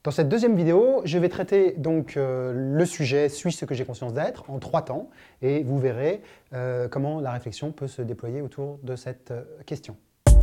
Dans cette deuxième vidéo, je vais traiter donc le sujet « Suis ce que j'ai conscience d'être » en 3 temps, et vous verrez comment la réflexion peut se déployer autour de cette question.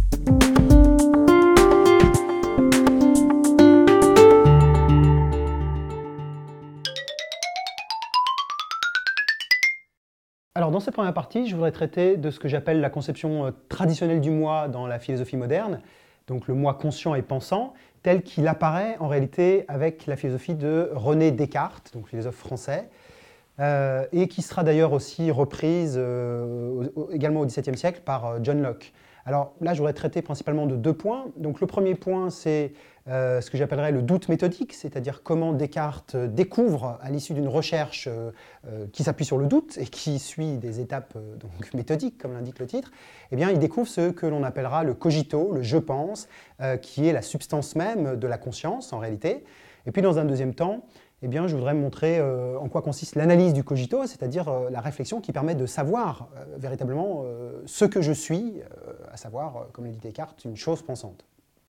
Alors dans cette première partie, je voudrais traiter de ce que j'appelle la conception traditionnelle du moi dans la philosophie moderne, donc le moi conscient et pensant, tel qu'il apparaît en réalité avec la philosophie de René Descartes, donc philosophe français, et qui sera d'ailleurs aussi reprise également au XVIIe siècle par John Locke. Alors là, je voudrais traiter principalement de 2 points. Donc le premier point, c'est ce que j'appellerais le doute méthodique, c'est-à-dire comment Descartes découvre, à l'issue d'une recherche qui s'appuie sur le doute et qui suit des étapes donc méthodiques, comme l'indique le titre, eh bien, il découvre ce que l'on appellera le cogito, le « je pense », qui est la substance même de la conscience en réalité. Et puis dans un deuxième temps, eh bien, je voudrais montrer en quoi consiste l'analyse du cogito, c'est-à-dire la réflexion qui permet de savoir véritablement ce que je suis, à savoir, comme le dit Descartes, une chose pensante.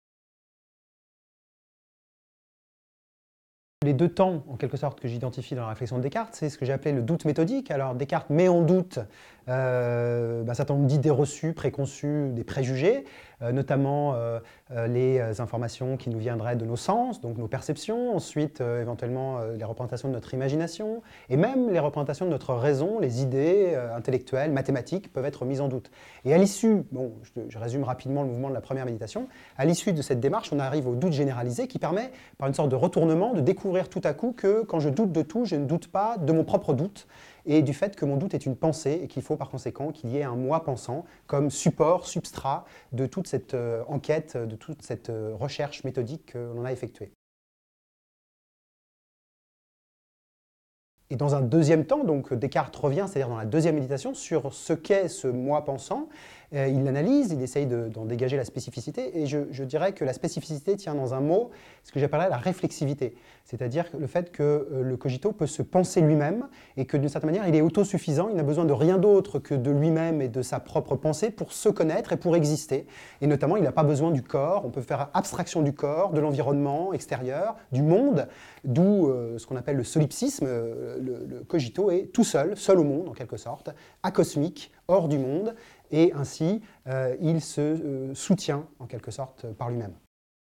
Les 2 temps, en quelque sorte, que j'identifie dans la réflexion de Descartes, c'est ce que j'ai appelé le doute méthodique. Alors Descartes met en doute un certain nombre d'idées reçues, préconçues, des préjugés, notamment les informations qui nous viendraient de nos sens, donc nos perceptions, ensuite éventuellement les représentations de notre imagination, et même les représentations de notre raison, les idées intellectuelles, mathématiques peuvent être mises en doute. Et à l'issue, bon, je résume rapidement le mouvement de la première méditation, à l'issue de cette démarche, on arrive au doute généralisé qui permet, par une sorte de retournement, de découvrir tout à coup que quand je doute de tout, je ne doute pas de mon propre doute et du fait que mon doute est une pensée et qu'il faut par conséquent qu'il y ait un moi pensant comme support, substrat de toute cette enquête, de toute cette recherche méthodique que l'on a effectuée. Et dans un deuxième temps, donc Descartes revient, c'est-à-dire dans la deuxième méditation, sur ce qu'est ce moi pensant. Il l'analyse, il essaye d'en dégager la spécificité, et je dirais que la spécificité tient dans un mot, ce que j'appellerais la réflexivité, c'est-à-dire le fait que le cogito peut se penser lui-même, et que d'une certaine manière, il est autosuffisant, il n'a besoin de rien d'autre que de lui-même et de sa propre pensée pour se connaître et pour exister. Et notamment, il n'a pas besoin du corps, on peut faire abstraction du corps, de l'environnement extérieur, du monde, d'où ce qu'on appelle le solipsisme. Le cogito est tout seul, seul au monde en quelque sorte, acosmique, hors du monde, et ainsi il se soutient en quelque sorte par lui-même.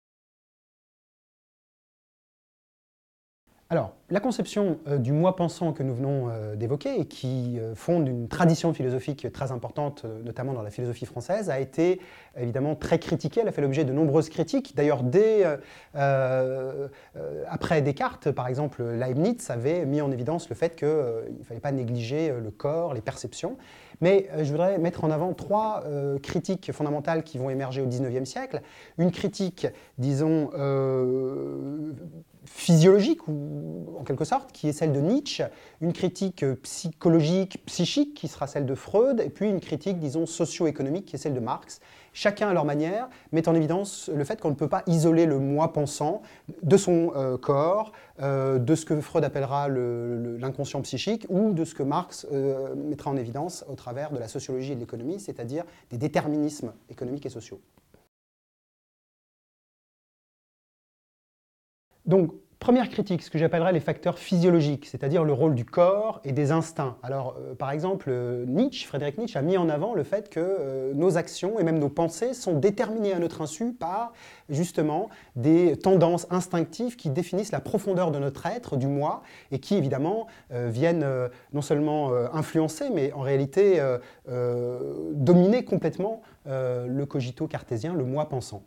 Alors, la conception du moi pensant que nous venons d'évoquer et qui fonde une tradition philosophique très importante, notamment dans la philosophie française, a été évidemment très critiquée. Elle a fait l'objet de nombreuses critiques. D'ailleurs, après Descartes, par exemple, Leibniz avait mis en évidence le fait qu'il ne fallait pas négliger le corps, les perceptions. Mais je voudrais mettre en avant 3 critiques fondamentales qui vont émerger au XIXe siècle. Une critique, disons, physiologique, ou en quelque sorte, qui est celle de Nietzsche, une critique psychologique, psychique, qui sera celle de Freud, et puis une critique, disons, socio-économique, qui est celle de Marx. Chacun à leur manière met en évidence le fait qu'on ne peut pas isoler le moi pensant de son corps, de ce que Freud appellera l'inconscient psychique, ou de ce que Marx mettra en évidence au travers de la sociologie et de l'économie, c'est-à-dire des déterminismes économiques et sociaux. Donc, première critique, ce que j'appellerais les facteurs physiologiques, c'est-à-dire le rôle du corps et des instincts. Alors, par exemple, Frédéric Nietzsche a mis en avant le fait que nos actions et même nos pensées sont déterminées à notre insu par, justement, des tendances instinctives qui définissent la profondeur de notre être, du moi, et qui, évidemment, viennent non seulement influencer, mais en réalité dominer complètement le cogito cartésien, le moi pensant.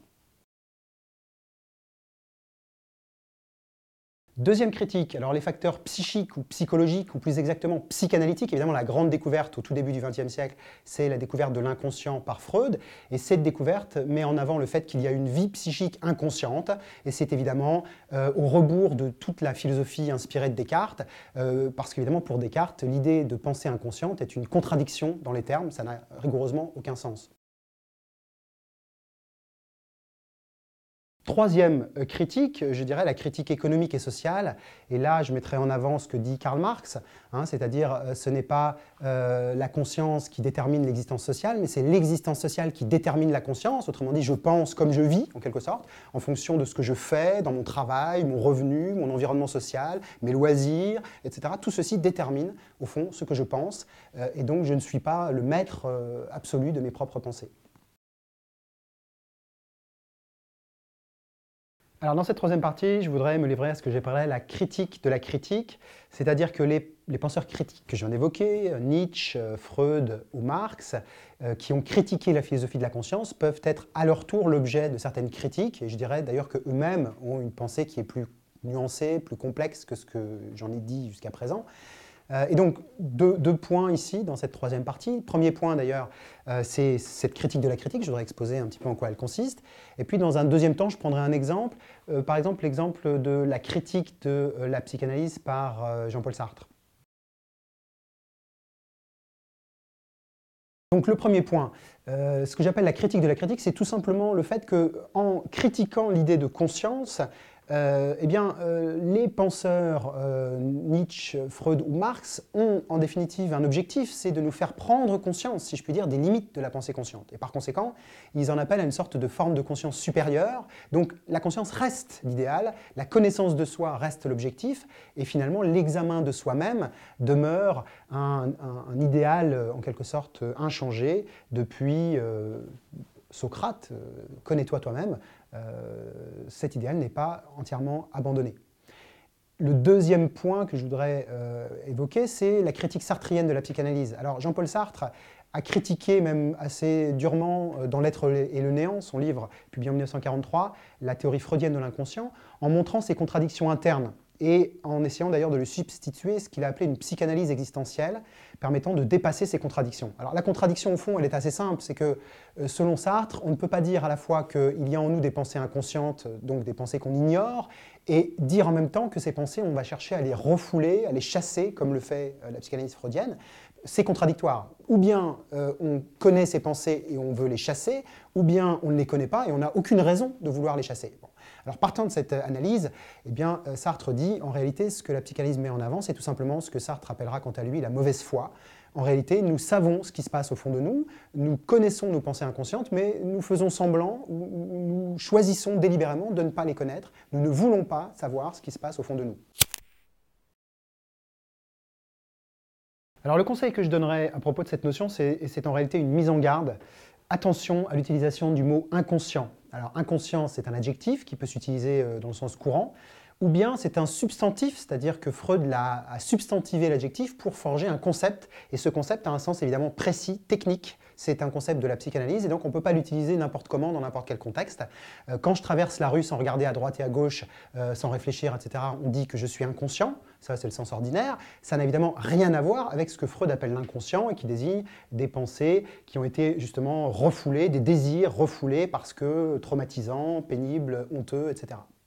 Deuxième critique, alors les facteurs psychiques ou psychologiques, ou plus exactement psychanalytiques, évidemment la grande découverte au tout début du XXe siècle, c'est la découverte de l'inconscient par Freud, et cette découverte met en avant le fait qu'il y a une vie psychique inconsciente, et c'est évidemment au rebours de toute la philosophie inspirée de Descartes, parce qu'évidemment pour Descartes, l'idée de pensée inconsciente est une contradiction dans les termes, ça n'a rigoureusement aucun sens. Troisième critique, je dirais la critique économique et sociale. Et là, je mettrai en avant ce que dit Karl Marx, hein, c'est-à-dire ce n'est pas la conscience qui détermine l'existence sociale, mais c'est l'existence sociale qui détermine la conscience. Autrement dit, je pense comme je vis, en quelque sorte, en fonction de ce que je fais dans mon travail, mon revenu, mon environnement social, mes loisirs, etc. Tout ceci détermine, au fond, ce que je pense. Et donc, je ne suis pas le maître absolu de mes propres pensées. Alors dans cette troisième partie, je voudrais me livrer à ce que j'appellerais la critique de la critique, c'est-à-dire que les penseurs critiques que je viens d'évoquer, Nietzsche, Freud ou Marx, qui ont critiqué la philosophie de la conscience, peuvent être à leur tour l'objet de certaines critiques, et je dirais d'ailleurs qu'eux-mêmes ont une pensée qui est plus nuancée, plus complexe que ce que j'en ai dit jusqu'à présent. Et donc, deux points ici, dans cette troisième partie. Premier point, d'ailleurs, c'est cette critique de la critique. Je voudrais exposer un petit peu en quoi elle consiste. Et puis, dans un deuxième temps, je prendrai un exemple. Par exemple, l'exemple de la critique de la psychanalyse par Jean-Paul Sartre. Donc, le premier point, ce que j'appelle la critique de la critique, c'est tout simplement le fait qu'en critiquant l'idée de conscience, les penseurs Nietzsche, Freud ou Marx ont en définitive un objectif, c'est de nous faire prendre conscience, si je puis dire, des limites de la pensée consciente. Et par conséquent, ils en appellent à une sorte de forme de conscience supérieure. Donc la conscience reste l'idéal, la connaissance de soi reste l'objectif, et finalement l'examen de soi-même demeure un idéal en quelque sorte inchangé depuis Socrate, connais-toi toi-même. Cet idéal n'est pas entièrement abandonné. Le deuxième point que je voudrais évoquer, c'est la critique sartrienne de la psychanalyse. Alors Jean-Paul Sartre a critiqué même assez durement dans L'être et le néant, son livre publié en 1943, la théorie freudienne de l'inconscient, en montrant ses contradictions internes et en essayant d'ailleurs de lui substituer ce qu'il a appelé une psychanalyse existentielle, permettant de dépasser ces contradictions. Alors la contradiction au fond, elle est assez simple, c'est que selon Sartre, on ne peut pas dire à la fois qu'il y a en nous des pensées inconscientes, donc des pensées qu'on ignore, et dire en même temps que ces pensées, on va chercher à les refouler, à les chasser, comme le fait la psychanalyse freudienne. C'est contradictoire. Ou bien on connaît ces pensées et on veut les chasser, ou bien on ne les connaît pas et on n'a aucune raison de vouloir les chasser. Bon. Alors partant de cette analyse, Sartre dit en réalité ce que la psychanalyse met en avant, c'est tout simplement ce que Sartre appellera quant à lui la mauvaise foi. En réalité, nous savons ce qui se passe au fond de nous, nous connaissons nos pensées inconscientes, mais nous faisons semblant, ou nous choisissons délibérément de ne pas les connaître, nous ne voulons pas savoir ce qui se passe au fond de nous. Alors le conseil que je donnerais à propos de cette notion, c'est en réalité une mise en garde. Attention à l'utilisation du mot inconscient. Alors inconscient, c'est un adjectif qui peut s'utiliser dans le sens courant, ou bien c'est un substantif, c'est-à-dire que Freud a substantivé l'adjectif pour forger un concept, et ce concept a un sens évidemment précis, technique. C'est un concept de la psychanalyse, et donc on ne peut pas l'utiliser n'importe comment, dans n'importe quel contexte. Quand je traverse la rue sans regarder à droite et à gauche, sans réfléchir, etc., on dit que je suis inconscient, ça c'est le sens ordinaire. Ça n'a évidemment rien à voir avec ce que Freud appelle l'inconscient, et qui désigne des pensées qui ont été justement refoulées, des désirs refoulés parce que traumatisants, pénibles, honteux, etc.